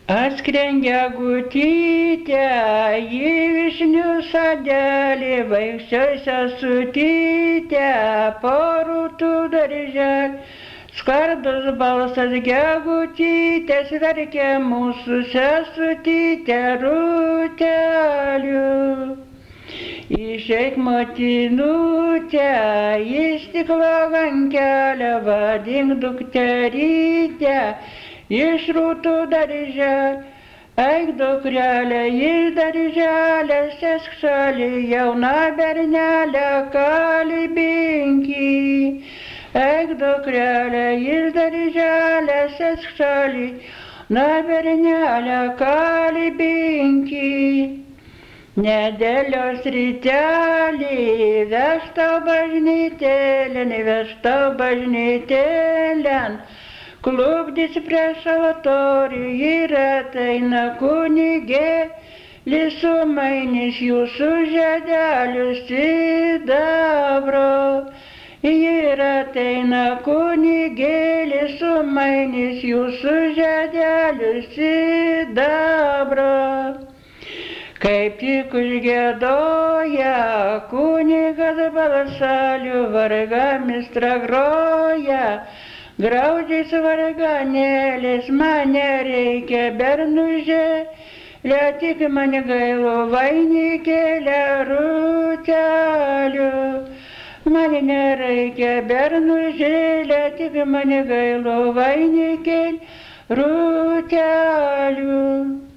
Atskrengia gutytė į vyšnių sadelį, vaikščioj sesutytė po rūtų darželį. Skardus balsas gegutytės verkė mūsų sesutytė rūteliu. Išeik motinutė, į stiklo gankelę, vadink dukterytę, iš rūtų darželį. Eik dukrelė iš darželio, sėsk šalį, jauna bernelė kalbinki. Eik dukrelė iš darželio, sėsk šalį, jauna bernelė kalbinki. Nedėlios rytelį, vežk tau bažnytėlėn, vežk tau bažnytėlėn. Klupdys prieš altorių ir ateina kunigėlis, sumainys jūsų žiedelius sidabro. Ir ateina kunigėlis, sumainys jūsų žiedelius sidabro. Kaip tik užgiedoja kunigas balsalių, vargamistrą groja. Graudžiais varganėlis, mane reikia bernužėlė, tik man gailo vainikėlę rūtelių. Man nereikia bernužėlė, tik man gailo vainikėlę rūtelių.